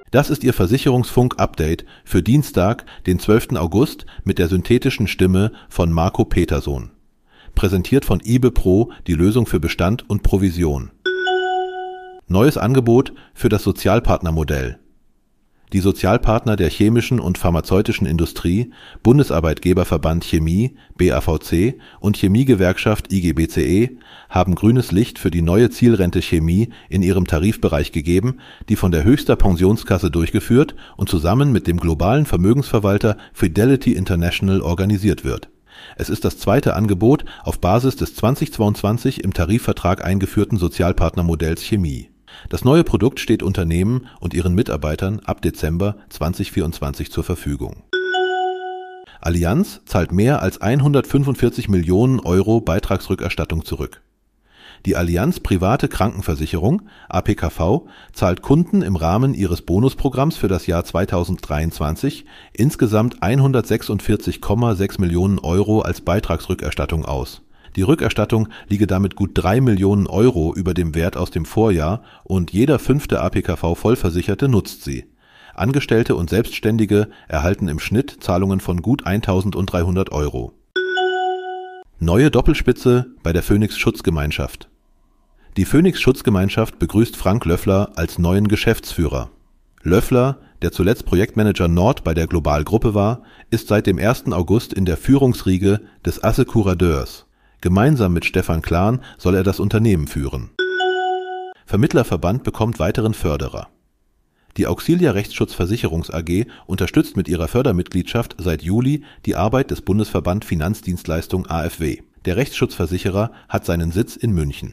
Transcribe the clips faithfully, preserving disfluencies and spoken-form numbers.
Das ist Ihr Versicherungsfunk-Update für Dienstag, den zwölften August mit der synthetischen Stimme von Marco Petersohn. Präsentiert von IBEPRO, die Lösung für Bestand und Provision. Neues Angebot für das Sozialpartnermodell. Die Sozialpartner der chemischen und pharmazeutischen Industrie, Bundesarbeitgeberverband Chemie B A V C und Chemiegewerkschaft I G B C E haben grünes Licht für die neue Zielrente Chemie in ihrem Tarifbereich gegeben, die von der Höchster Pensionskasse durchgeführt und zusammen mit dem globalen Vermögensverwalter Fidelity International organisiert wird. Es ist das zweite Angebot auf Basis des zweitausendzweiundzwanzig im Tarifvertrag eingeführten Sozialpartnermodells Chemie. Das neue Produkt steht Unternehmen und ihren Mitarbeitern ab Dezember zweitausendvierundzwanzig zur Verfügung. Allianz zahlt mehr als hundertfünfundvierzig Millionen Euro Beitragsrückerstattung zurück. Die Allianz Private Krankenversicherung A P K V zahlt Kunden im Rahmen ihres Bonusprogramms für das Jahr zweitausenddreiundzwanzig insgesamt hundertsechsundvierzig Komma sechs Millionen Euro als Beitragsrückerstattung aus. Die Rückerstattung liege damit gut drei Millionen Euro über dem Wert aus dem Vorjahr und jeder fünfte A P K V-Vollversicherte nutzt sie. Angestellte und Selbstständige erhalten im Schnitt Zahlungen von gut eintausenddreihundert Euro. Neue Doppelspitze bei der Phoenix Schutzgemeinschaft. Die Phoenix Schutzgemeinschaft begrüßt Frank Löffler als neuen Geschäftsführer. Löffler, der zuletzt Projektmanager Nord bei der Global-Gruppe war, ist seit dem ersten August in der Führungsriege des Assekuradeurs. Gemeinsam mit Stefan Klan soll er das Unternehmen führen. Vermittlerverband bekommt weiteren Förderer. Die Auxilia Rechtsschutz Versicherungs A G unterstützt mit ihrer Fördermitgliedschaft seit Juli die Arbeit des Bundesverband Finanzdienstleistung A F W. Der Rechtsschutzversicherer hat seinen Sitz in München.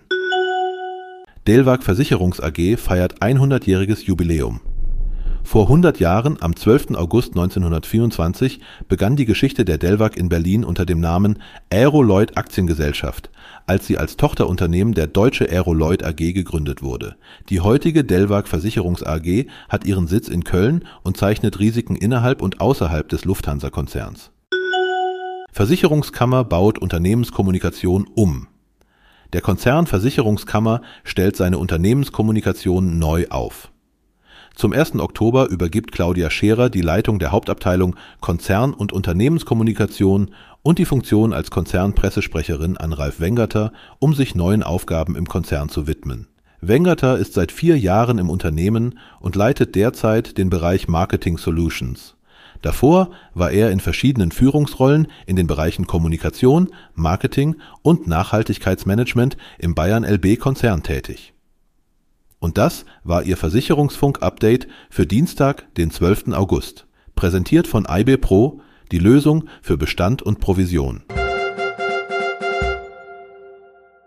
Delwag Versicherungs A G feiert hundertjähriges Jubiläum. Vor hundert Jahren, am zwölften August neunzehnhundertvierundzwanzig, begann die Geschichte der Delwag in Berlin unter dem Namen Aeroloid Aktiengesellschaft, als sie als Tochterunternehmen der Deutsche Aeroloid A G gegründet wurde. Die heutige Delwag Versicherungs A G hat ihren Sitz in Köln und zeichnet Risiken innerhalb und außerhalb des Lufthansa-Konzerns. Versicherungskammer baut Unternehmenskommunikation um. Der Konzern Versicherungskammer stellt seine Unternehmenskommunikation neu auf. Zum ersten Oktober übergibt Claudia Scherer die Leitung der Hauptabteilung Konzern- und Unternehmenskommunikation und die Funktion als Konzernpressesprecherin an Ralf Wengerter, um sich neuen Aufgaben im Konzern zu widmen. Wengerter ist seit vier Jahren im Unternehmen und leitet derzeit den Bereich Marketing Solutions. Davor war er in verschiedenen Führungsrollen in den Bereichen Kommunikation, Marketing und Nachhaltigkeitsmanagement im Bayern L B-Konzern tätig. Und das war Ihr Versicherungsfunk-Update für Dienstag, den zwölften August. Präsentiert von IBEPRO, die Lösung für Bestand und Provision.